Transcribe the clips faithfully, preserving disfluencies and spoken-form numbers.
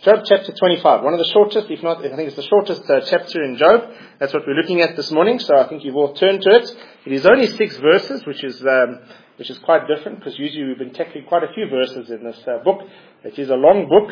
Job chapter twenty-five, one of the shortest, if not, I think it's the shortest uh, chapter in Job. That's what we're looking at this morning, so I think you've all turned to it. It is only six verses, which is um, which is quite different, because usually we've been tackling quite a few verses in this uh, book. It is a long book,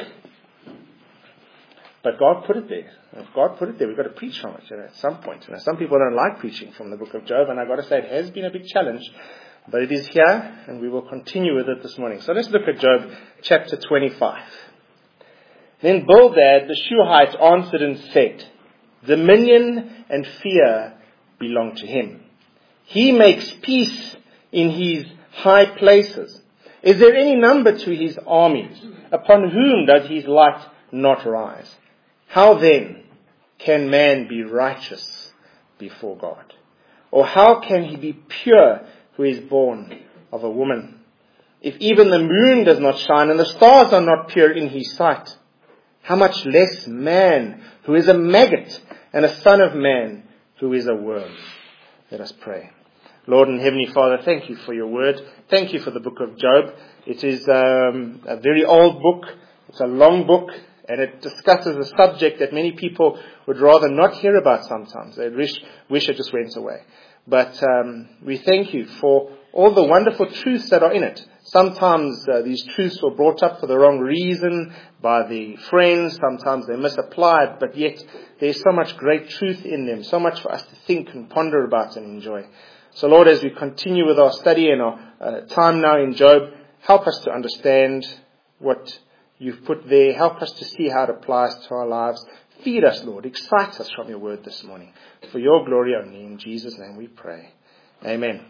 but God put it there. If God put it there, we've got to preach from it, you know, at some point. You know, some people don't like preaching from the book of Job, and I've got to say it has been a big challenge, but it is here, and we will continue with it this morning. So let's look at Job chapter twenty-five. Then Bildad the Shuhite answered and said, dominion and fear belong to him. He makes peace in his high places. Is there any number to his armies? Upon whom does his light not rise? How then can man be righteous before God? Or how can he be pure who is born of a woman? If even the moon does not shine and the stars are not pure in his sight, how much less man who is a maggot and a son of man who is a worm? Let us pray. Lord and Heavenly Father, thank you for your word. Thank you for the book of Job. It is um, a very old book. It's a long book, and it discusses a subject that many people would rather not hear about sometimes. They wish, wish it just went away. But um, we thank you for all the wonderful truths that are in it. Sometimes uh, these truths were brought up for the wrong reason by the friends. Sometimes they're misapplied, but yet there's so much great truth in them, so much for us to think and ponder about and enjoy. So Lord, as we continue with our study and our uh, time now in Job, help us to understand what you've put there. Help us to see how it applies to our lives. Feed us, Lord. Excite us from your word this morning. For your glory only. In Jesus' name we pray. Amen.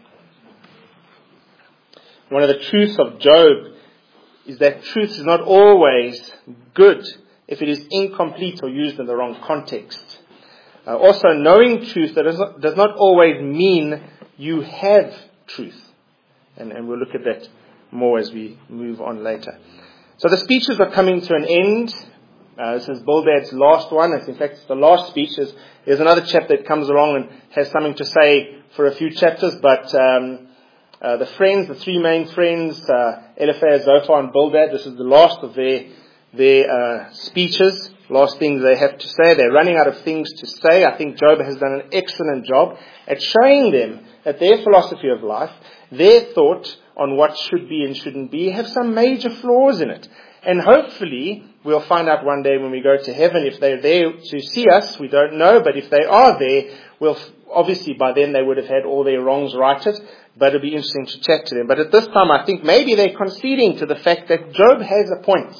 One of the truths of Job is that truth is not always good if it is incomplete or used in the wrong context. Uh, also, knowing truth that does not, does not always mean you have truth. And, and we'll look at that more as we move on later. So the speeches are coming to an end. Uh, this is Bildad's last one. It's, in fact, it's the last speech. There's, there's another chapter that comes along and has something to say for a few chapters, but um, Uh, the friends, the three main friends, uh, Eliphaz, Zophar, and Bildad, this is the last of their their uh, speeches, last things they have to say. They're running out of things to say. I think Job has done an excellent job at showing them that their philosophy of life, their thought on what should be and shouldn't be, have some major flaws in it. And hopefully, we'll find out one day when we go to heaven, if they're there to see us, we don't know, but if they are there, we'll obviously by then they would have had all their wrongs righted. But it'll be interesting to chat to them. But at this time, I think maybe they're conceding to the fact that Job has a point.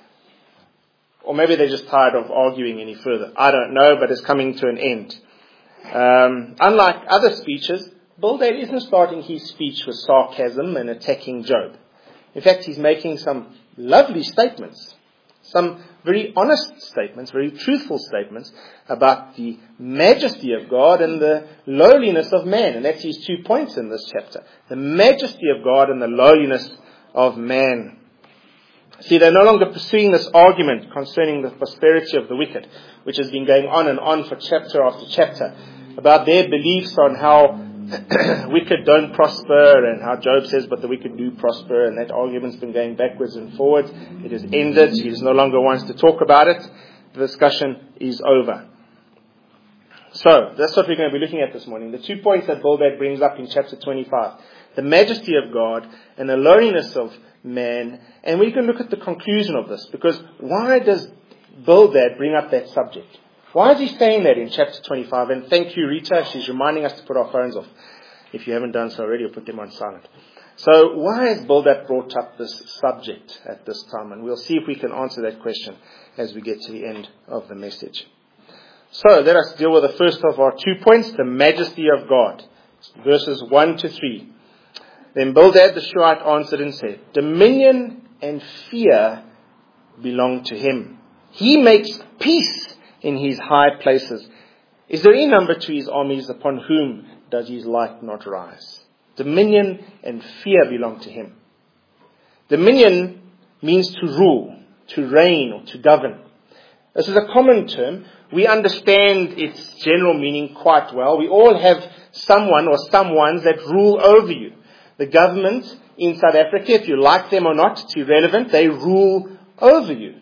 Or maybe they're just tired of arguing any further. I don't know, but it's coming to an end. Um, unlike other speeches, Bildad isn't starting his speech with sarcasm and attacking Job. In fact, he's making some lovely statements. Some very honest statements, very truthful statements about the majesty of God and the lowliness of man. And that's his two points in this chapter. The majesty of God and the lowliness of man. See, they're no longer pursuing this argument concerning the prosperity of the wicked, which has been going on and on for chapter after chapter, about their beliefs on how wicked don't prosper and how Job says, but the wicked do prosper, and that argument's been going backwards and forwards. It has ended. He no longer wants to talk about it. The discussion is over. So, that's what we're going to be looking at this morning. The two points that Bildad brings up in chapter twenty-five. The majesty of God and the lowliness of man. And we can look at the conclusion of this, because why does Bildad bring up that subject? Why is he saying that in chapter twenty-five? And thank you, Rita. She's reminding us to put our phones off. If you haven't done so already, or put them on silent. So why has Bildad brought up this subject at this time? And we'll see if we can answer that question as we get to the end of the message. So let us deal with the first of our two points, the majesty of God. Verses one to three. Then Bildad the Shuhite answered and said, dominion and fear belong to him. He makes peace in his high places. Is there any number to his armies? Upon whom does his light not rise? Dominion and fear belong to him. Dominion means to rule, to reign, or to govern. This is a common term. We understand its general meaning quite well. We all have someone or someones that rule over you. The government in South Africa, if you like them or not, it's irrelevant. They rule over you.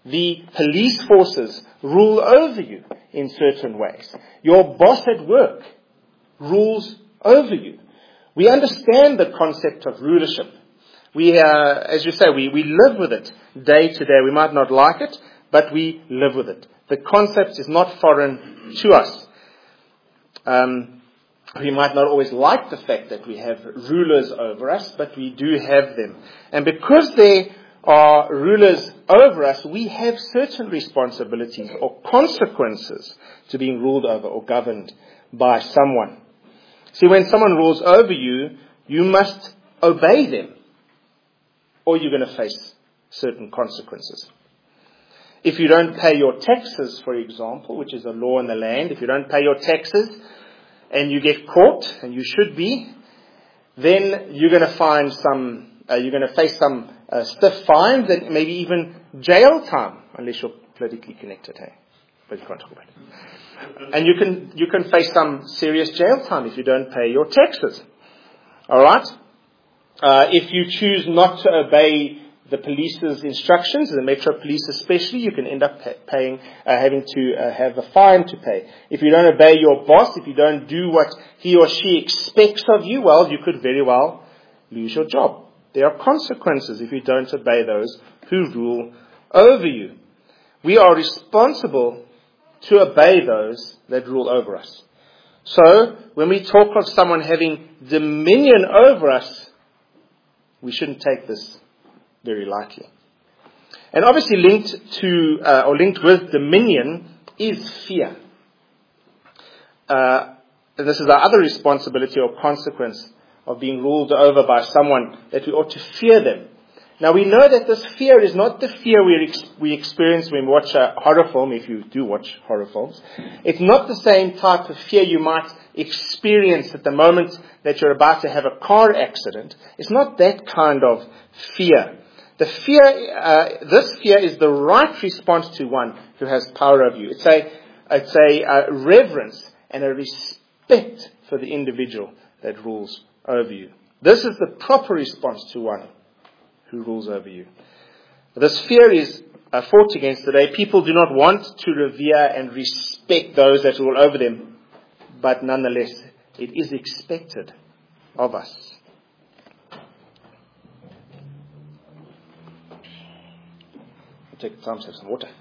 The police forces rule over you in certain ways. Your boss at work rules over you. We understand the concept of rulership. We, uh, as you say, we, we live with it day to day. We might not like it, but we live with it. The concept is not foreign to us. Um, we might not always like the fact that we have rulers over us, but we do have them. And because there are rulers over us, we have certain responsibilities or consequences to being ruled over or governed by someone. See, when someone rules over you, you must obey them, or you're going to face certain consequences. If you don't pay your taxes, for example, which is a law in the land, if you don't pay your taxes and you get caught, and you should be, then you're going to find some, uh, you're going to face some uh, stiff fines and maybe even jail time, unless you're politically connected, hey? But you can't talk about it. And you can you can face some serious jail time if you don't pay your taxes. All right. Uh, if you choose not to obey the police's instructions, the Metro Police especially, you can end up pay, paying, uh, having to uh, have a fine to pay. If you don't obey your boss, if you don't do what he or she expects of you, well, you could very well lose your job. There are consequences if you don't obey those who rule over you. We are responsible to obey those that rule over us. So, when we talk of someone having dominion over us, we shouldn't take this very lightly. And obviously linked to, uh, or linked with dominion is fear. Uh, and this is our other responsibility or consequence of being ruled over by someone, that we ought to fear them. Now we know that this fear is not the fear we ex- we experience when we watch a horror film, if you do watch horror films. It's not the same type of fear you might experience at the moment that you're about to have a car accident. It's not that kind of fear. The fear, uh, this fear is the right response to one who has power over you. It's a, it's a uh, reverence and a respect for the individual that rules over you. This is the proper response to one who rules over you. This fear is uh, fought against today. People do not want to revere and respect those that rule over them, but nonetheless, it is expected of us. I'll take the time to have some water.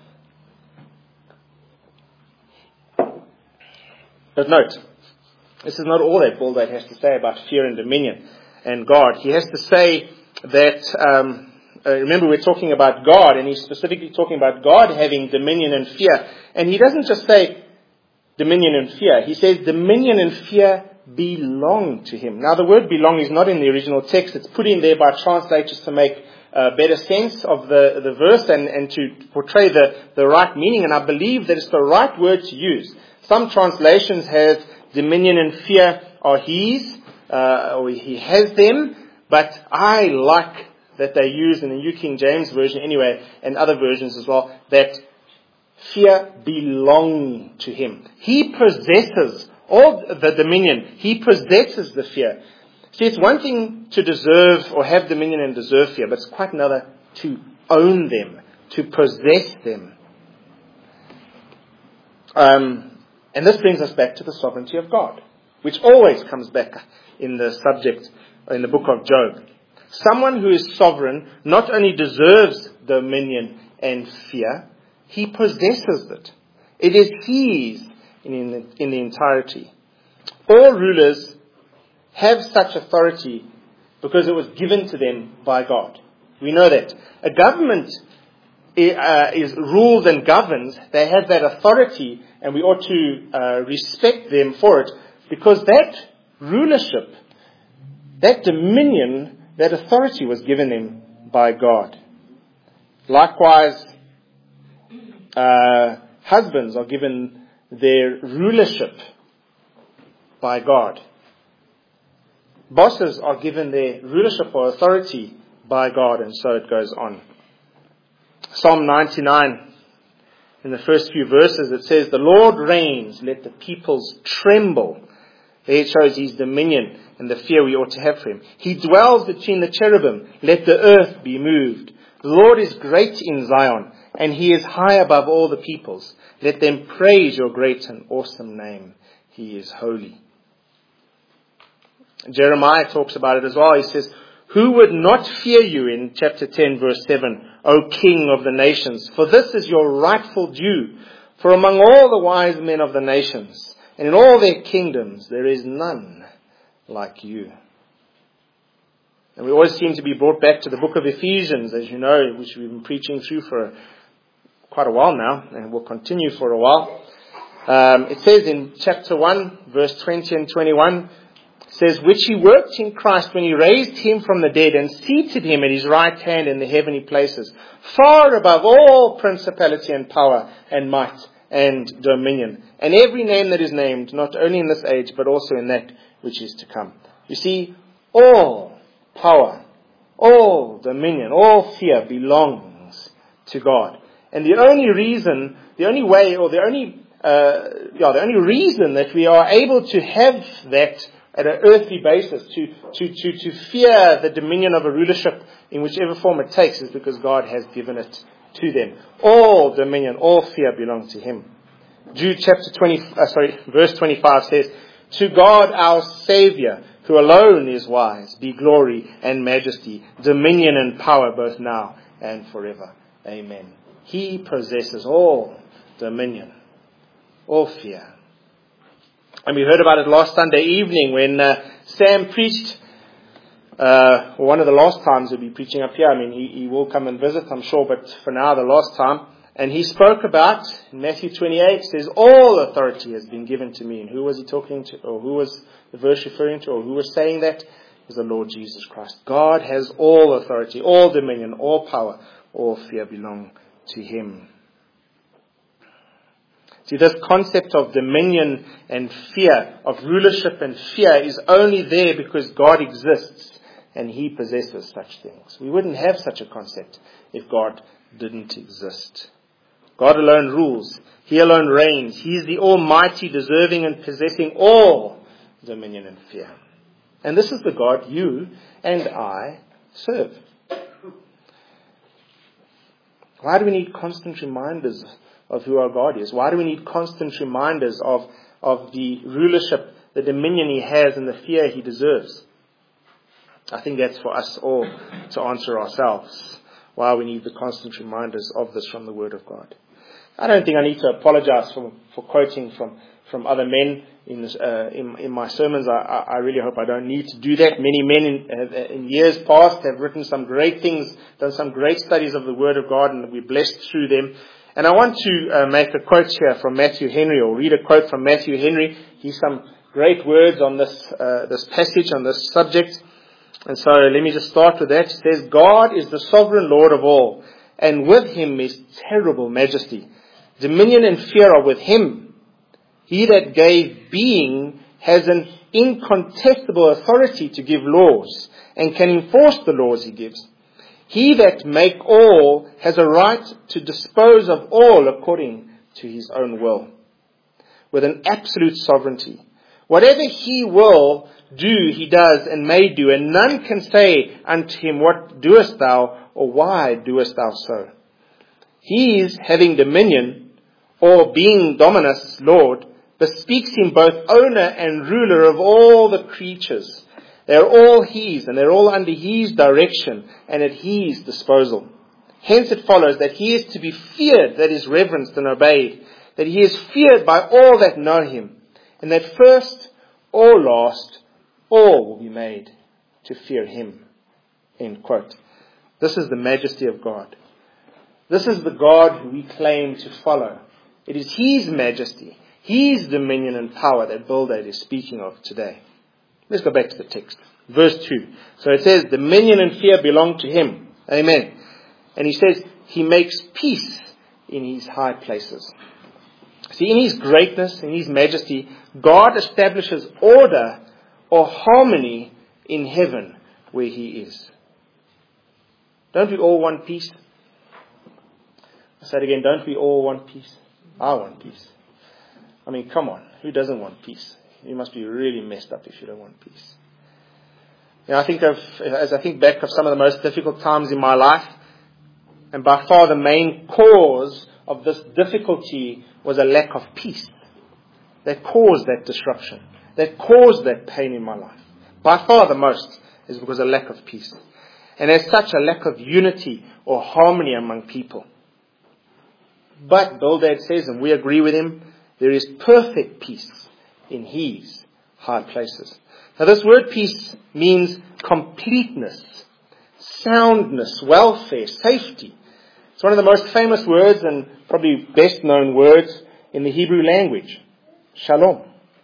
But note, this is not all that Baldad has to say about fear and dominion and God. He has to say that, um, uh, remember we're talking about God, and he's specifically talking about God having dominion and fear. And he doesn't just say dominion and fear. He says dominion and fear belong to him. Now the word belong is not in the original text. It's put in there by translators to make uh, better sense of the, the verse and, and to portray the, the right meaning. And I believe that it's the right word to use. Some translations have dominion and fear are his, uh, or he has them. But I like that they use in the New King James Version anyway, and other versions as well, that fear belong to him. He possesses all the dominion. He possesses the fear. See, it's one thing to deserve or have dominion and deserve fear, but it's quite another to own them, to possess them. Um, and this brings us back to the sovereignty of God, which always comes back in the subject in the book of Job. Someone who is sovereign not only deserves dominion and fear, he possesses it. It is his in the, in the entirety. All rulers have such authority because it was given to them by God. We know that. A government uh, is ruled and governs. They have that authority, and we ought to uh, respect them for it, because that rulership, that dominion, that authority was given them by God. Likewise, uh, husbands are given their rulership by God. Bosses are given their rulership or authority by God, and so it goes on. Psalm ninety-nine, in the first few verses, it says, "The Lord reigns, let the peoples tremble." There it shows his dominion and the fear we ought to have for him. He dwells between the cherubim. Let the earth be moved. The Lord is great in Zion, and He is high above all the peoples. Let them praise your great and awesome name. He is holy. Jeremiah talks about it as well. He says, who would not fear you, in chapter ten, verse seven, O King of the nations? For this is your rightful due. For among all the wise men of the nations, and in all their kingdoms, there is none like you. And we always seem to be brought back to the book of Ephesians, as you know, which we've been preaching through for quite a while now, and will continue for a while. Um, it says in chapter one, verse twenty and twenty-one, it says, which He worked in Christ when He raised Him from the dead and seated Him at His right hand in the heavenly places, far above all principality and power and might and dominion, and every name that is named, not only in this age, but also in that which is to come. You see, all power, all dominion, all fear belongs to God. And the only reason, the only way, or the only, uh, yeah, the only reason that we are able to have that at an earthly basis, to, to, to, to fear the dominion of a rulership in whichever form it takes, is because God has given it to them. All dominion, all fear belong to Him. Jude chapter twenty, uh, sorry, verse twenty-five says, to God our Saviour, who alone is wise, be glory and majesty, dominion and power both now and forever. Amen. He possesses all dominion, all fear. And we heard about it last Sunday evening when uh, Sam preached, uh, one of the last times he'll be preaching up here. I mean, he, he will come and visit, I'm sure, but for now, the last time. And he spoke about, in Matthew twenty-eight, says, all authority has been given to me. And who was he talking to, or who was the verse referring to, or who was saying that? It was the Lord Jesus Christ. God has all authority, all dominion, all power, all fear belong to Him. See, this concept of dominion and fear, of rulership and fear, is only there because God exists and He possesses such things. We wouldn't have such a concept if God didn't exist. God alone rules. He alone reigns. He is the Almighty, deserving and possessing all dominion and fear. And this is the God you and I serve. Why do we need constant reminders of who our God is? Why do we need constant reminders of, of the rulership, the dominion He has, and the fear He deserves? I think that's for us all to answer ourselves. Why we need the constant reminders of this from the Word of God. I don't think I need to apologize for, for quoting from, from other men in, this, uh, in, in my sermons. I, I really hope I don't need to do that. Many men in, in years past have written some great things, done some great studies of the Word of God, and we're blessed through them. And I want to uh, make a quote here from Matthew Henry, or read a quote from Matthew Henry. He's some great words on this uh, this passage, on this subject. And so let me just start with that. It says, God is the sovereign Lord of all, and with Him is terrible majesty. Dominion and fear are with Him. He that gave being has an incontestable authority to give laws, and can enforce the laws He gives. He that make all has a right to dispose of all according to His own will, with an absolute sovereignty. Whatever He will do, He does and may do, and none can say unto Him, what doest thou, or why doest thou so? He is having dominion, or being Dominus, Lord, bespeaks Him both owner and ruler of all the creatures. They are all His, and they're all under His direction and at His disposal. Hence it follows that He is to be feared, that is reverenced and obeyed, that He is feared by all that know Him, and that first or last, all will be made to fear Him. End quote. This is the majesty of God. This is the God who we claim to follow. It is His majesty, His dominion and power that Bildad is speaking of today. Let's go back to the text. Verse two. So it says, dominion and fear belong to Him. Amen. And He says, He makes peace in His high places. See, in His greatness, in His majesty, God establishes order or harmony in heaven where He is. Don't we all want peace? I say it again, don't we all want peace? I want peace. I mean, come on, who doesn't want peace? You must be really messed up if you don't want peace. You know, I think of, as I think back of some of the most difficult times in my life, And by far the main cause of this difficulty was a lack of peace. That caused that disruption. That caused that pain in my life. By far the most is because of a lack of peace. And as such, a lack of unity or harmony among people. But Bildad says, and we agree with him, there is perfect peace in his high places. Now this word peace means completeness, soundness, welfare, safety. It's one of the most famous words and probably best known words in the Hebrew language. Shalom.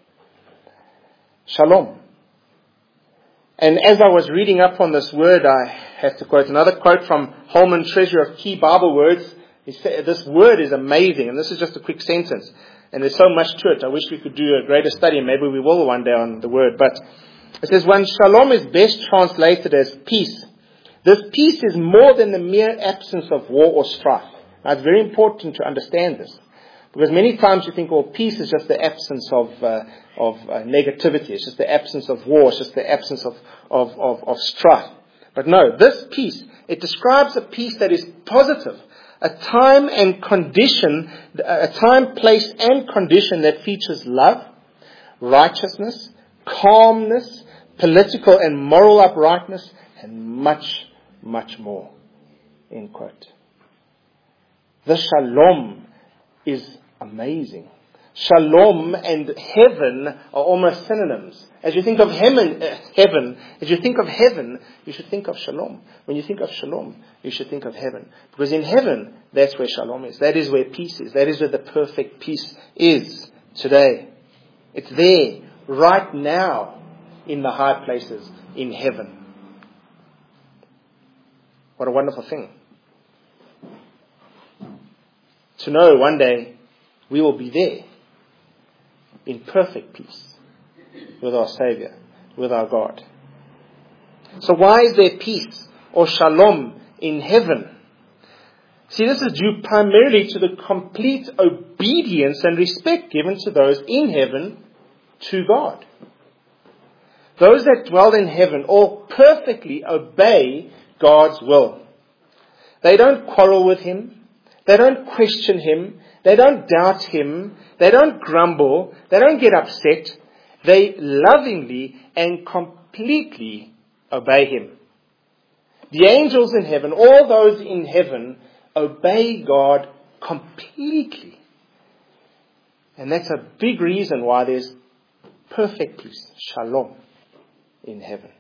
Shalom. And as I was reading up on this word, I have to quote another quote from Holman, Treasurer of Key Bible Words. He said, this word is amazing, and this is just a quick sentence. And there's so much to it. I wish we could do a greater study, and maybe we will one day on the word. But it says, when shalom is best translated as peace, this peace is more than the mere absence of war or strife. Now, it's very important to understand this. Because many times you think, well, peace is just the absence of uh, of uh, negativity. It's just the absence of war. It's just the absence of, of, of, of strife. But no, this peace, it describes a peace that is positive. A time and condition, a time, place and condition that features love, righteousness, calmness, political and moral uprightness, and much, much more. End quote. The shalom is amazing. Shalom and heaven are almost synonyms. As you think of heaven, uh, heaven, as you think of heaven, you should think of shalom. When you think of shalom, you should think of heaven. Because in heaven, that's where shalom is. That is where peace is. That is where the perfect peace is today. It's there, right now, in the high places, in heaven. What a wonderful thing. To know one day we will be there in perfect peace with our Savior, with our God. So why is there peace or shalom in heaven? See, this is due primarily to the complete obedience and respect given to those in heaven to God. Those that dwell in heaven all perfectly obey God's will. They don't quarrel with Him. They don't question Him. They don't doubt Him. They don't grumble. They don't get upset. They lovingly and completely obey Him. The angels in heaven, all those in heaven, obey God completely. And that's a big reason why there's perfect peace, shalom, in heaven.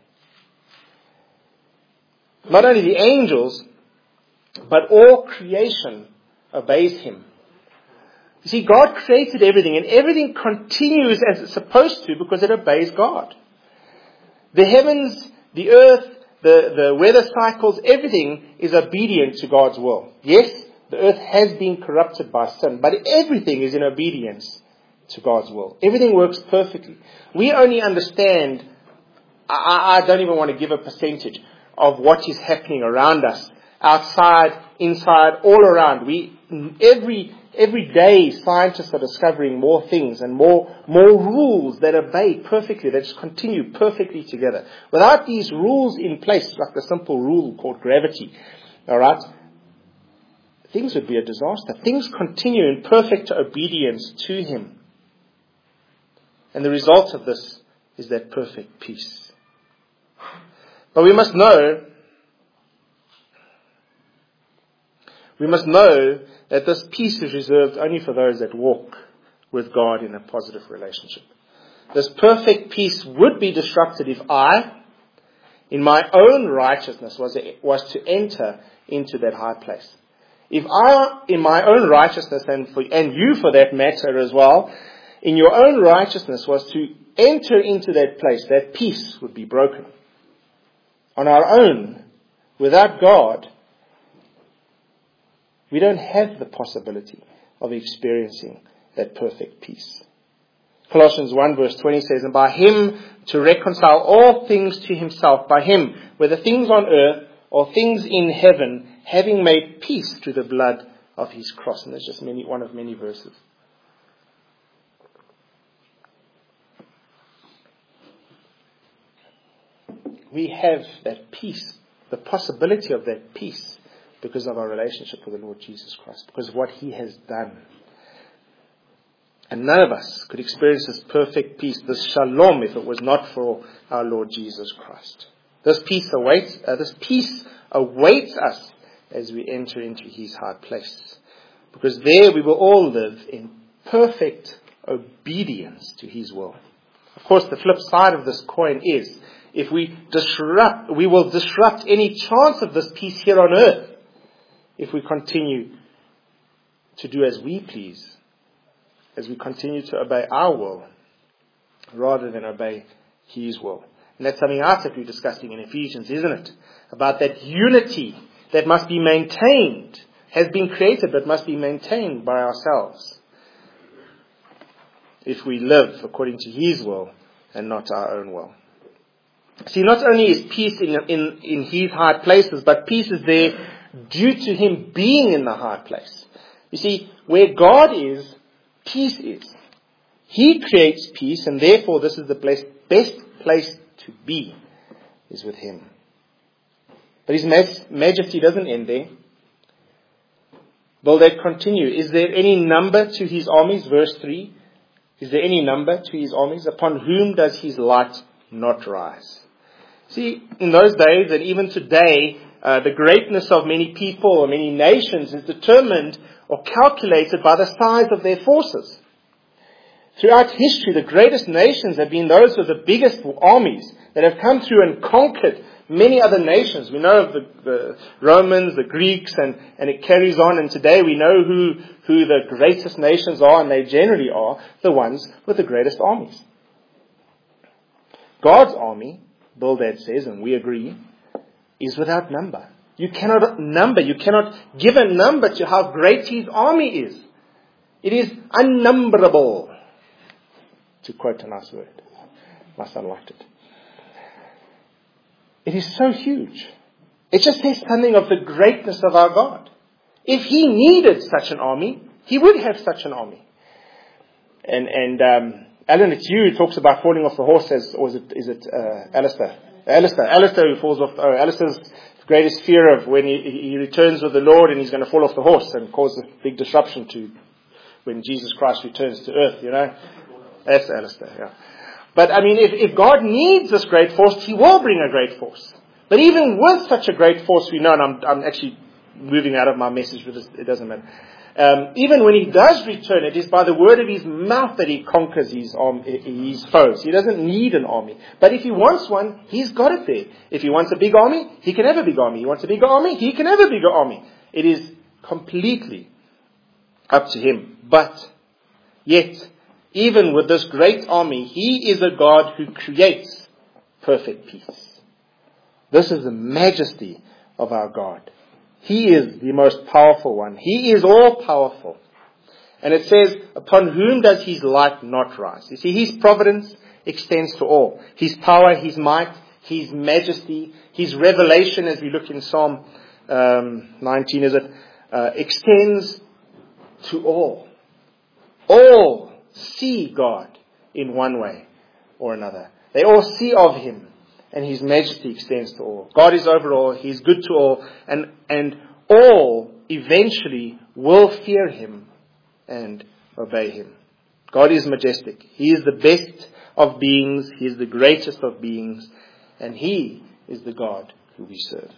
Not only the angels, but all creation obeys Him. You see, God created everything, and everything continues as it's supposed to because it obeys God. The heavens, the earth, the, the weather cycles, everything is obedient to God's will. Yes, the earth has been corrupted by sin, but everything is in obedience to God's will. Everything works perfectly. We only understand, I, I don't even want to give a percentage of what is happening around us, outside, inside, all around. We every every day scientists are discovering more things and more more rules that obey perfectly, that just continue perfectly together. Without these rules in place, like the simple rule called gravity, all right, things would be a disaster. Things continue in perfect obedience to Him. And the result of this is that perfect peace. But we must know We must know that this peace is reserved only for those that walk with God in a positive relationship. This perfect peace would be disrupted if I, in my own righteousness, was, was to enter into that high place. If I, in my own righteousness, and, for, and you for that matter as well, in your own righteousness was to enter into that place, that peace would be broken. On our own, without God, we don't have the possibility of experiencing that perfect peace. Colossians one verse twenty says, and by Him to reconcile all things to Himself, by Him, whether things on earth or things in heaven, having made peace through the blood of His cross. And there's just many, one of many verses. We have that peace, the possibility of that peace because of our relationship with the Lord Jesus Christ, because of what He has done. And none of us could experience this perfect peace, this shalom, if it was not for our Lord Jesus Christ. This peace awaits, uh, this peace awaits us as we enter into His high place. Because there we will all live in perfect obedience to His will. Of course, the flip side of this coin is, if we disrupt, we will disrupt any chance of this peace here on earth if we continue to do as we please, as we continue to obey our will rather than obey His will. And that's something else that we're discussing in Ephesians, isn't it? About that unity that must be maintained, has been created but must be maintained by ourselves, if we live according to His will and not our own will. See, not only is peace in, in, in His high places, but peace is there due to Him being in the high place. You see, where God is, peace is. He creates peace, and therefore this is the place, best place to be, is with Him. But His majesty doesn't end there. Will that continue? Is there any number to His armies? Verse three. Is there any number to His armies? Upon whom does His light not rise? See, in those days and even today, uh, the greatness of many people or many nations is determined or calculated by the size of their forces. Throughout history, the greatest nations have been those with the biggest armies that have come through and conquered many other nations. We know of the, the Romans, the Greeks, and, and it carries on. And today we know who, who the greatest nations are, and they generally are the ones with the greatest armies. God's army, Bildad says, and we agree, is without number. You cannot number, you cannot give a number to how great His army is. It is unnumberable, to quote a nice word. My son liked it. It is so huge. It just says something of the greatness of our God. If He needed such an army, He would have such an army. And and um, Alan, it's you who talks about falling off the horse, as, or is it, is it uh, Alistair? Alistair. Alistair who falls off. Oh, Alistair's greatest fear of when he, he returns with the Lord and he's going to fall off the horse and cause a big disruption to when Jesus Christ returns to earth, you know. That's Alistair, yeah. But I mean, if, if God needs this great force, He will bring a great force. But even with such a great force, we know, and I'm, I'm actually moving out of my message with this, it doesn't matter. Um, even when He does return, it is by the word of His mouth that He conquers his, um, his foes. He doesn't need an army. But if He wants one, He's got it there. If He wants a big army, He can have a big army. He wants a bigger army, He can have a bigger army. It is completely up to Him. But yet, even with this great army, He is a God who creates perfect peace. This is the majesty of our God. He is the most powerful one. He is all powerful. And it says, upon whom does His light not rise? You see, His providence extends to all. His power, His might, His majesty, His revelation, as we look in Psalm um, nineteen, is it, uh, extends to all. All see God in one way or another. They all see of Him, and His majesty extends to all. God is over all. He is good to all, and and all eventually will fear Him and obey Him. God is majestic. He is the best of beings. He is the greatest of beings, and He is the God who we serve.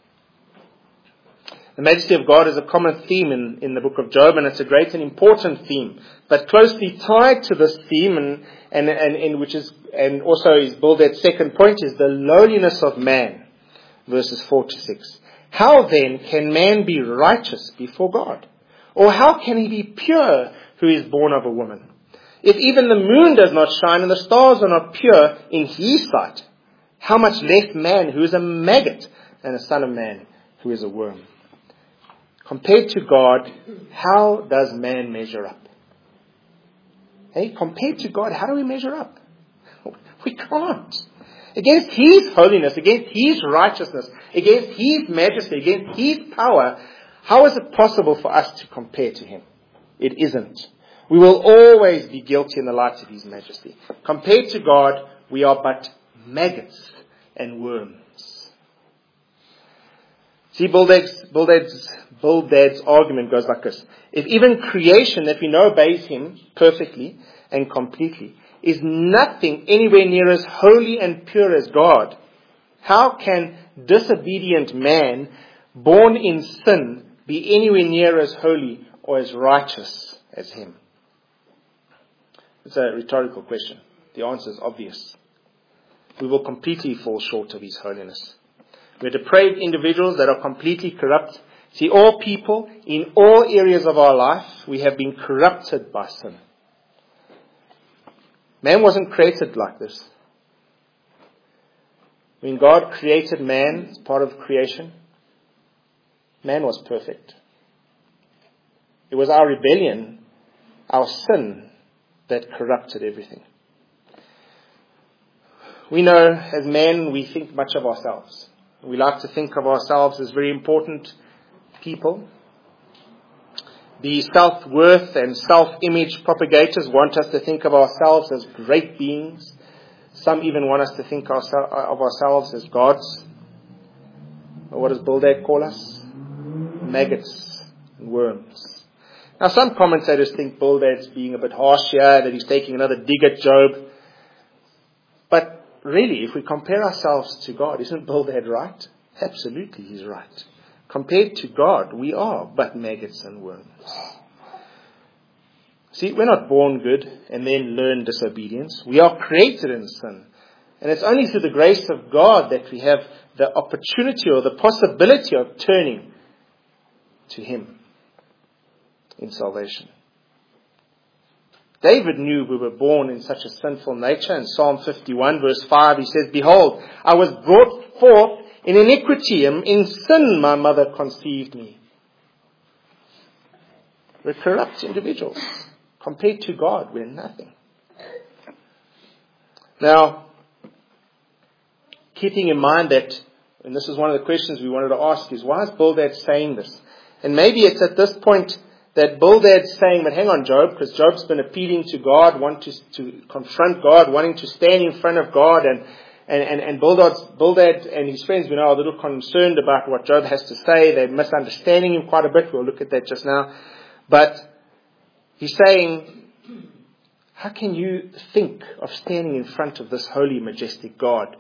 The majesty of God is a common theme in, in the book of Job, and it's a great and important theme. But closely tied to this theme, and and and, and which is and also is Bildad's second point, is the lowliness of man, verses four to six. How then can man be righteous before God? Or how can he be pure who is born of a woman? If even the moon does not shine and the stars are not pure in His sight, how much less man who is a maggot and a son of man who is a worm? Compared to God, how does man measure up? Hey, compared to God, how do we measure up? We can't. Against His holiness, against His righteousness, against His majesty, against His power, how is it possible for us to compare to Him? It isn't. We will always be guilty in the light of His majesty. Compared to God, we are but maggots and worms. See, Bildad's, Bildad's, Bildad's argument goes like this. If even creation that we know obeys him perfectly and completely is nothing anywhere near as holy and pure as God, how can disobedient man born in sin be anywhere near as holy or as righteous as him? It's a rhetorical question. The answer is obvious. We will completely fall short of his holiness. We're depraved individuals that are completely corrupt. See, all people in all areas of our life, we have been corrupted by sin. Man wasn't created like this. When God created man as part of creation, man was perfect. It was our rebellion, our sin, that corrupted everything. We know as men, we think much of ourselves. We like to think of ourselves as very important people. The self-worth and self-image propagators want us to think of ourselves as great beings. Some even want us to think of ourselves as gods. What does Bildad call us? Maggots and worms. Now some commentators think Bildad's being a bit harsh here, that he's taking another dig at Job. But really, if we compare ourselves to God, isn't Bildad right? Absolutely, he's right. Compared to God, we are but maggots and worms. See, we're not born good and then learn disobedience. We are created in sin. And it's only through the grace of God that we have the opportunity or the possibility of turning to him in salvation. David knew we were born in such a sinful nature. In Psalm fifty-one verse five, he says, "Behold, I was brought forth in iniquity, and in sin my mother conceived me." We're corrupt individuals. Compared to God, we're nothing. Now, keeping in mind that, and this is one of the questions we wanted to ask, is why is Bildad saying this? And maybe it's at this point that Bildad's saying, but hang on, Job, because Job's been appealing to God, wanting to, to confront God, wanting to stand in front of God, and and and, and Bildad's, Bildad and his friends, we know, are a little concerned about what Job has to say. They're misunderstanding him quite a bit. We'll look at that just now. But he's saying, how can you think of standing in front of this holy, majestic God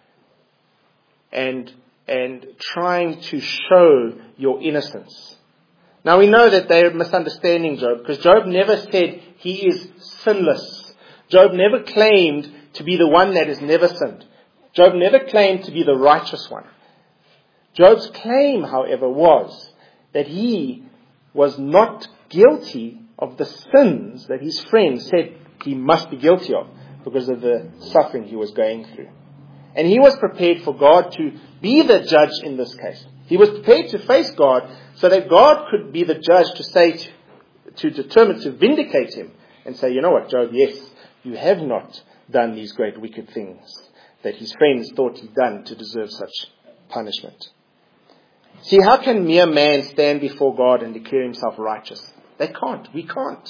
and and trying to show your innocence? Now we know that they're misunderstanding Job, because Job never said he is sinless. Job never claimed to be the one that has never sinned. Job never claimed to be the righteous one. Job's claim, however, was that he was not guilty of the sins that his friends said he must be guilty of because of the suffering he was going through. And he was prepared for God to be the judge in this case. He was prepared to face God so that God could be the judge to say, to, to determine, to vindicate him and say, you know what, Job, yes, you have not done these great wicked things that his friends thought he'd done to deserve such punishment. See, how can mere man stand before God and declare himself righteous? They can't. We can't.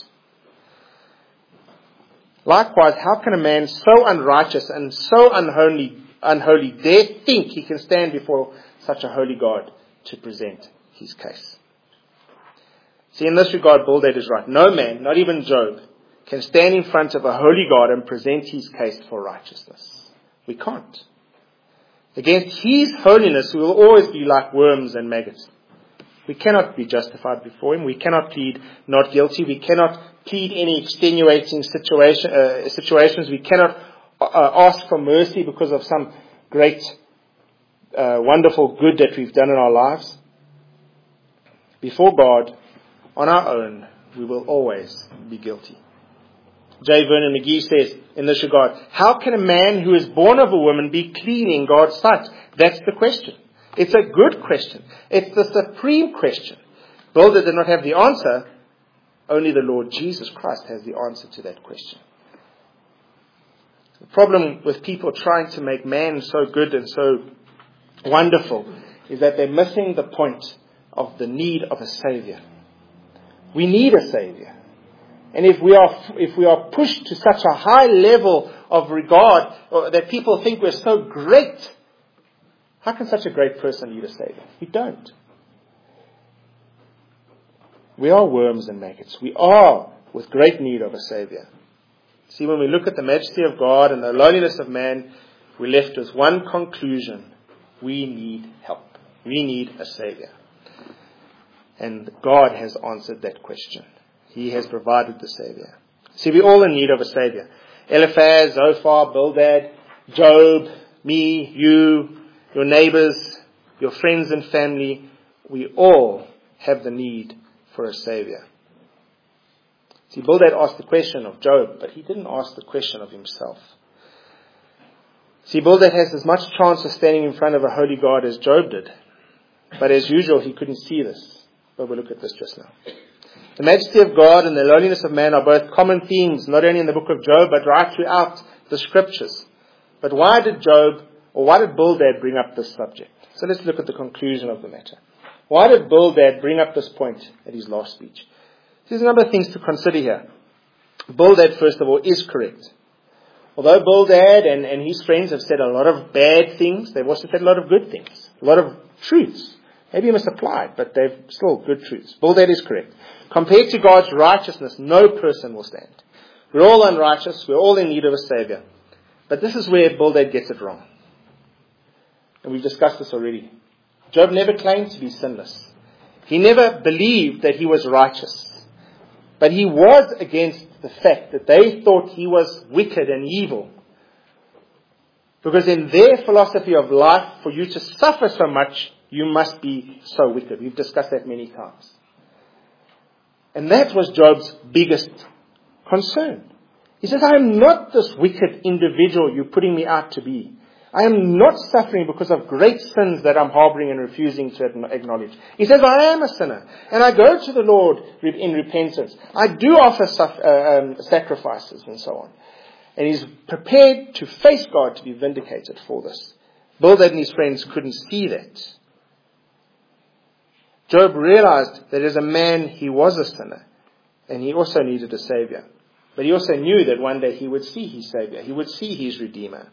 Likewise, how can a man so unrighteous and so unholy, unholy dare think he can stand before such a holy God to present his case? See, in this regard, Bildad is right. No man, not even Job, can stand in front of a holy God and present his case for righteousness. We can't. Against his holiness, we will always be like worms and maggots. We cannot be justified before him. We cannot plead not guilty. We cannot plead any extenuating situation, uh, situations. We cannot uh, ask for mercy because of some great, uh, wonderful good that we've done in our lives. Before God, on our own, we will always be guilty. J. Vernon McGee says in this regard, how can a man who is born of a woman be clean in God's sight? That's the question. It's a good question. It's the supreme question. Bildad did not have the answer. Only the Lord Jesus Christ has the answer to that question. The problem with people trying to make man so good and so wonderful is that they're missing the point of the need of a Savior. We need a Savior. And if we are if we are pushed to such a high level of regard, or that people think we're so great, How can such a great person need a Savior? We don't. We are worms and maggots. We are with great need of a Savior. See, when we look at the majesty of God and the lowliness of man, we're left with one conclusion. We need help. We need a Savior. And God has answered that question. He has provided the Savior. See, we're all in need of a Savior. Eliphaz, Zophar, Bildad, Job, me, you, your neighbors, your friends and family, we all have the need for a Savior. See, Bildad asked the question of Job, but he didn't ask the question of himself. See, Bildad has as much chance of standing in front of a holy God as Job did. But as usual, he couldn't see this. But we'll look at this just now. The majesty of God and the lowliness of man are both common themes, not only in the book of Job, but right throughout the scriptures. But why did Job, or why did Bildad bring up this subject? So let's look at the conclusion of the matter. Why did Bildad bring up this point at his last speech? There's a number of things to consider here. Bildad, first of all, is correct. Although Bildad and, and his friends have said a lot of bad things, they've also said a lot of good things. A lot of truths. Maybe misapplied, but they're still good truths. Bildad is correct. Compared to God's righteousness, no person will stand. We're all unrighteous. We're all in need of a Savior. But this is where Bildad gets it wrong. And we've discussed this already. Job never claimed to be sinless. He never believed that he was righteous. But he was against the fact that they thought he was wicked and evil. Because in their philosophy of life, for you to suffer so much, you must be so wicked. We've discussed that many times. And that was Job's biggest concern. He says, I am not this wicked individual you're putting me out to be. I am not suffering because of great sins that I'm harboring and refusing to acknowledge. He says, I am a sinner. And I go to the Lord in repentance. I do offer uh, um, sacrifices and so on. And he's prepared to face God to be vindicated for this. Bildad and his friends couldn't see that. Job realized that as a man he was a sinner. And he also needed a Savior. But he also knew that one day he would see his Savior. He would see his Redeemer.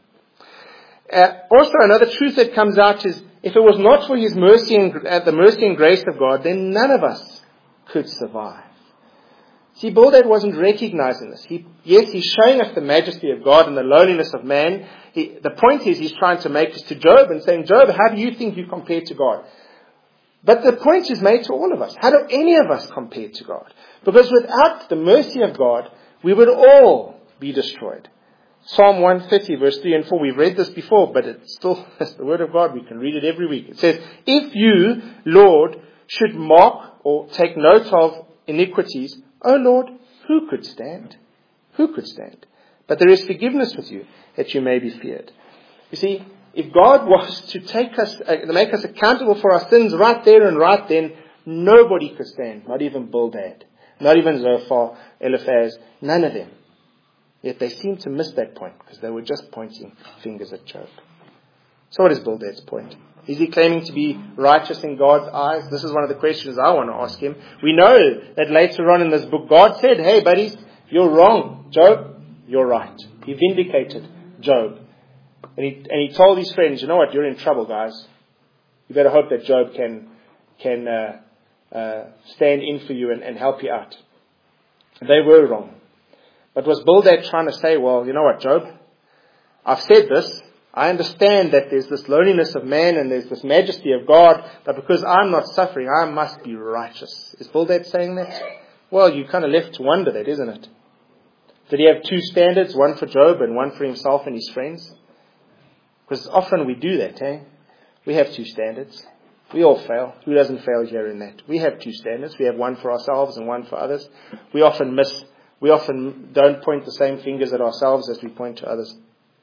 Uh, also, another truth that comes out is, if it was not for His mercy and uh, the mercy and grace of God, then none of us could survive. See, Bildad wasn't recognizing this. He, yes, he's showing us the majesty of God and the lowliness of man. He, the point is, he's trying to make this to Job and saying, Job, how do you think you compare to God? But the point is made to all of us. How do any of us compare to God? Because without the mercy of God, we would all be destroyed. Psalm one thirty, verse three and four, we've read this before, but it's still it's the word of God. We can read it every week. It says, if you, Lord, should mark or take note of iniquities, O Lord, who could stand? Who could stand? But there is forgiveness with you, that you may be feared. You see, if God was to take us, uh, make us accountable for our sins right there and right then, nobody could stand. Not even Bildad. Not even Zophar, Eliphaz. None of them. Yet they seem to miss that point because they were just pointing fingers at Job. So what is Bildad's point? Is he claiming to be righteous in God's eyes? This is one of the questions I want to ask him. We know that later on in this book, God said, hey buddies, you're wrong. Job, you're right. He vindicated Job. And he, and he told his friends, you know what, you're in trouble, guys. You better hope that Job can, can uh, uh, stand in for you and, and help you out. They were wrong. But was Bildad trying to say, well, you know what, Job? I've said this. I understand that there's this lowliness of man and there's this majesty of God, but because I'm not suffering, I must be righteous. Is Bildad saying that? Well, you kind of left to wonder that, isn't it? Did he have two standards, one for Job and one for himself and his friends? Because often we do that, eh? We have two standards. We all fail. Who doesn't fail here in that? We have two standards. We have one for ourselves and one for others. We often miss We often don't point the same fingers at ourselves as we point to others.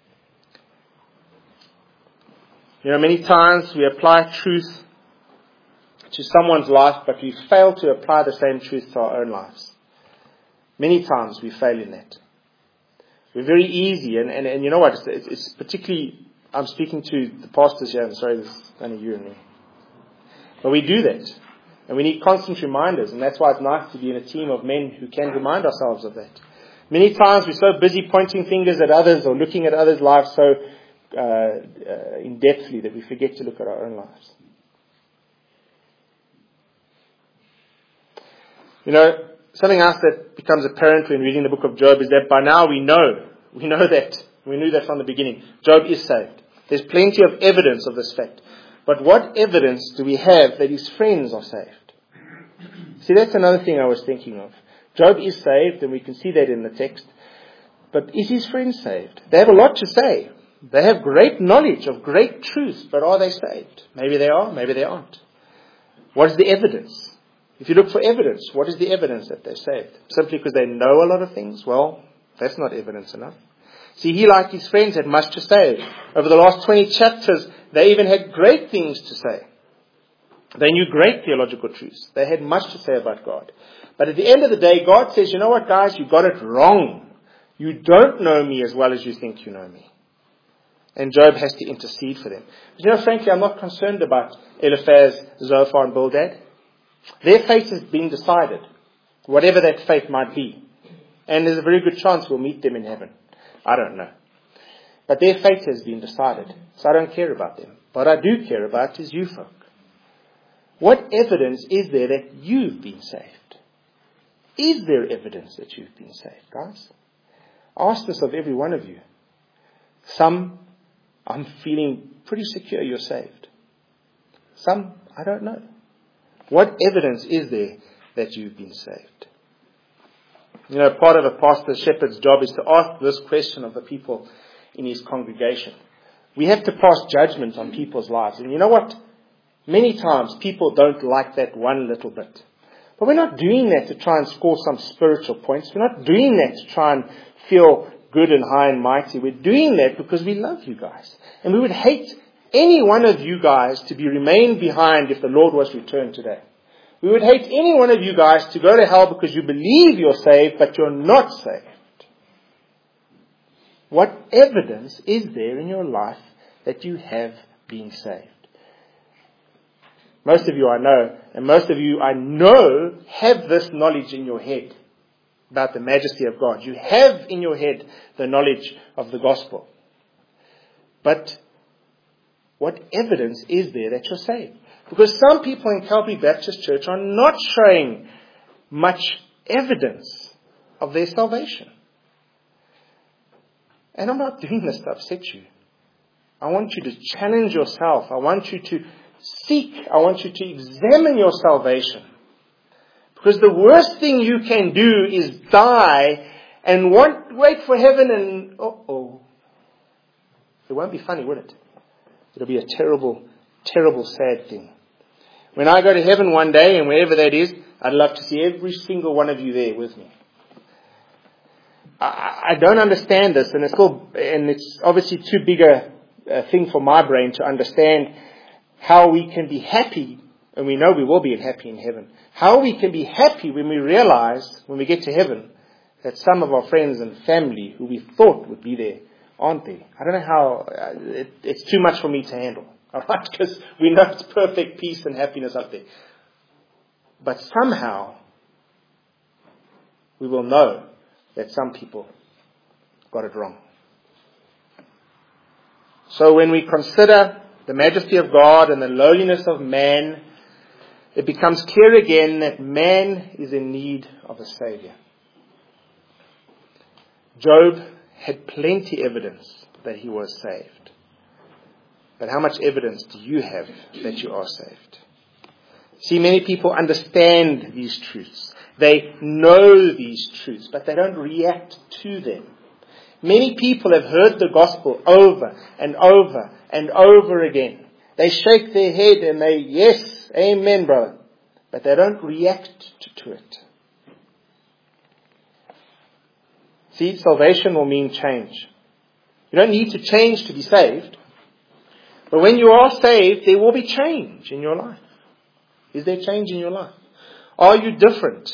You know, many times we apply truth to someone's life, but we fail to apply the same truth to our own lives. Many times we fail in that. We're very easy, and, and, and you know what, it's, it's particularly, I'm speaking to the pastors here, I'm sorry, this is only you and me. But we do that. And we need constant reminders, and that's why it's nice to be in a team of men who can remind ourselves of that. Many times we're so busy pointing fingers at others or looking at others' lives so uh, uh, in depthly that we forget to look at our own lives. You know, something else that becomes apparent when reading the book of Job is that by now we know, we know that, we knew that from the beginning, Job is saved. There's plenty of evidence of this fact. But what evidence do we have that his friends are saved? See, that's another thing I was thinking of. Job is saved, and we can see that in the text. But is his friends saved? They have a lot to say. They have great knowledge of great truth, but are they saved? Maybe they are, maybe they aren't. What is the evidence? If you look for evidence, what is the evidence that they're saved? Simply because they know a lot of things? Well, that's not evidence enough. See, he, like his friends, had much to say. Over the last twenty chapters, they even had great things to say. They knew great theological truths. They had much to say about God. But at the end of the day, God says, you know what, guys, you got it wrong. You don't know me as well as you think you know me. And Job has to intercede for them. But you know, frankly, I'm not concerned about Eliphaz, Zophar, and Bildad. Their fate has been decided, whatever that fate might be. And there's a very good chance we'll meet them in heaven. I don't know. But their fate has been decided, so I don't care about them. What I do care about is you folk. What evidence is there that you've been saved? Is there evidence that you've been saved, guys? I ask this of every one of you. Some, I'm feeling pretty secure you're saved. Some, I don't know. What evidence is there that you've been saved? You know, part of a pastor shepherd's job is to ask this question of the people in his congregation. We have to pass judgment on people's lives. And you know what? Many times people don't like that one little bit. But we're not doing that to try and score some spiritual points. We're not doing that to try and feel good and high and mighty. We're doing that because we love you guys. And we would hate any one of you guys to be remained behind if the Lord was returned today. We would hate any one of you guys to go to hell because you believe you're saved, but you're not saved. What evidence is there in your life that you have been saved? Most of you I know, and most of you I know have this knowledge in your head about the majesty of God. You have in your head the knowledge of the gospel. But what evidence is there that you're saved? Because some people in Calvary Baptist Church are not showing much evidence of their salvation. And I'm not doing this to upset you. I want you to challenge yourself. I want you to seek. I want you to examine your salvation. Because the worst thing you can do is die and want, wait for heaven and, uh-oh. It won't be funny, will it? It'll be a terrible, terrible, sad thing. When I go to heaven one day, and wherever that is, I'd love to see every single one of you there with me. I, I don't understand this, and it's still, and it's obviously too big a, a thing for my brain to understand how we can be happy, and we know we will be happy in heaven. How we can be happy when we realize, when we get to heaven, that some of our friends and family who we thought would be there aren't there. I don't know how, uh, it, it's too much for me to handle. All right, because we know it's perfect peace and happiness up there. But somehow, we will know that some people got it wrong. So when we consider the majesty of God and the lowliness of man, it becomes clear again that man is in need of a Savior. Job had plenty evidence that he was saved. But how much evidence do you have that you are saved? See, many people understand these truths. They know these truths, but they don't react to them. Many people have heard the gospel over and over and over again. They shake their head and they, yes, amen, brother. But they don't react to, to it. See, salvation will mean change. You don't need to change to be saved. But when you are saved, there will be change in your life. Is there change in your life? Are you different?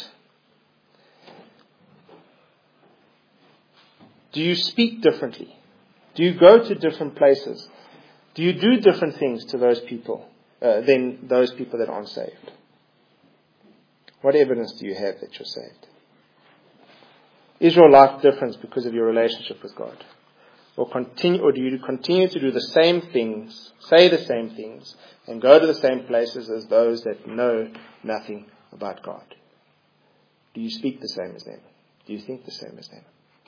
Do you speak differently? Do you go to different places? Do you do different things to those people uh, than those people that aren't saved? What evidence do you have that you're saved? Is your life different because of your relationship with God? Or continue, or do you continue to do the same things, say the same things, and go to the same places as those that know nothing about God? Do you speak the same as them? Do you think the same as them?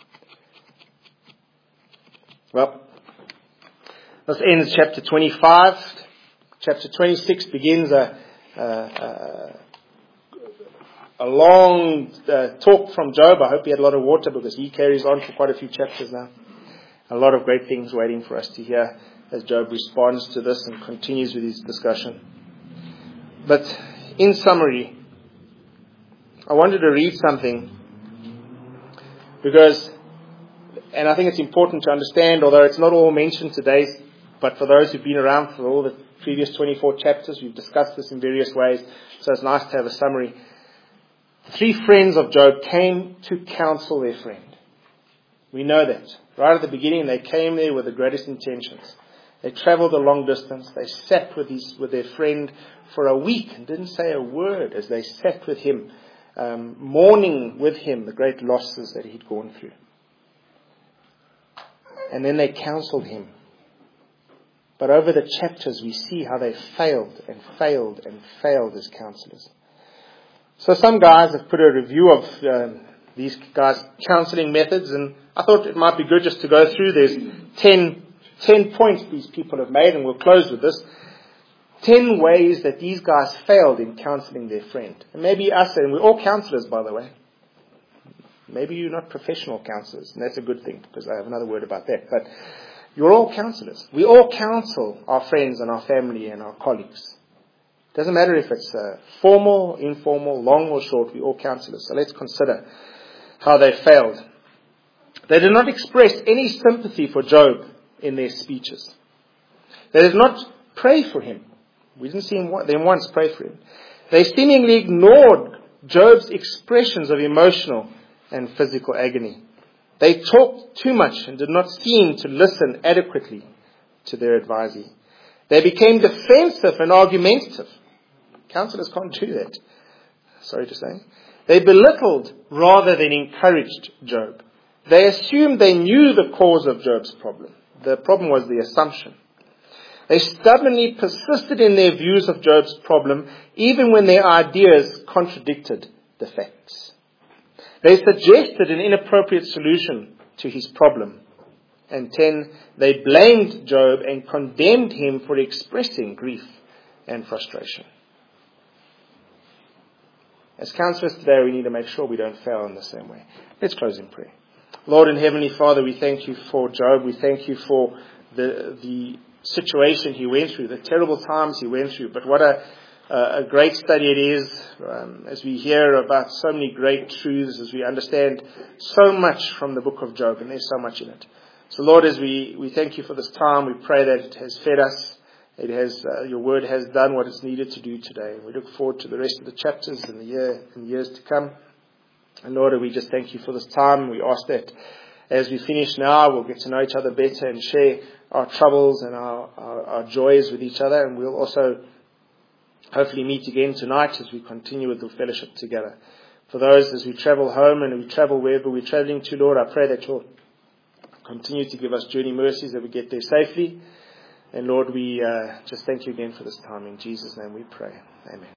Well, this ends chapter twenty-five. Chapter twenty-six begins a, a, a, a long uh, talk from Job. I hope he had a lot of water, because he carries on for quite a few chapters now. A lot of great things waiting for us to hear as Job responds to this and continues with his discussion. But in summary, I wanted to read something because, and I think it's important to understand, although it's not all mentioned today, but for those who've been around for all the previous twenty-four chapters, we've discussed this in various ways, so it's nice to have a summary. The three friends of Job came to counsel their friend. We know that. Right at the beginning, they came there with the greatest intentions. They travelled a long distance. They sat with his, with their friend for a week and didn't say a word as they sat with him, um, mourning with him the great losses that he'd gone through. And then they counselled him. But over the chapters, we see how they failed and failed and failed as counsellors. So some guys have put a review of um, these guys' counselling methods, and I thought it might be good just to go through. There's ten, ten points these people have made, and we'll close with this. Ten ways that these guys failed in counselling their friend. And maybe us, and we're all counsellors, by the way. Maybe you're not professional counsellors, and that's a good thing, because I have another word about that. But you're all counsellors. We all counsel our friends and our family and our colleagues. It doesn't matter if it's uh, formal, informal, long or short, we're all counsellors. So let's consider how they failed. They did not express any sympathy for Job in their speeches. They did not pray for him. We didn't see him, them once pray for him. They seemingly ignored Job's expressions of emotional and physical agony. They talked too much and did not seem to listen adequately to their advisee. They became defensive and argumentative. Counselors can't do that. Sorry to say. They belittled rather than encouraged Job. They assumed they knew the cause of Job's problem. The problem was the assumption. They stubbornly persisted in their views of Job's problem, even when their ideas contradicted the facts. They suggested an inappropriate solution to his problem. And ten, they blamed Job and condemned him for expressing grief and frustration. As counselors today, we need to make sure we don't fail in the same way. Let's close in prayer. Lord and Heavenly Father, we thank you for Job. We thank you for the the situation he went through, the terrible times he went through. But what a a great study it is um, as we hear about so many great truths, as we understand so much from the book of Job, and there's so much in it. So Lord, as we, we thank you for this time, we pray that it has fed us. It has, uh, your word has done what it's needed to do today. We look forward to the rest of the chapters in the year and years to come. And Lord, we just thank you for this time. We ask that as we finish now, we'll get to know each other better and share our troubles and our, our, our joys with each other. And we'll also hopefully meet again tonight as we continue with the fellowship together. For those, as we travel home and we travel wherever we're traveling to, Lord, I pray that you'll continue to give us journey mercies that we get there safely. And Lord, we uh, just thank you again for this time. In Jesus' name we pray. Amen.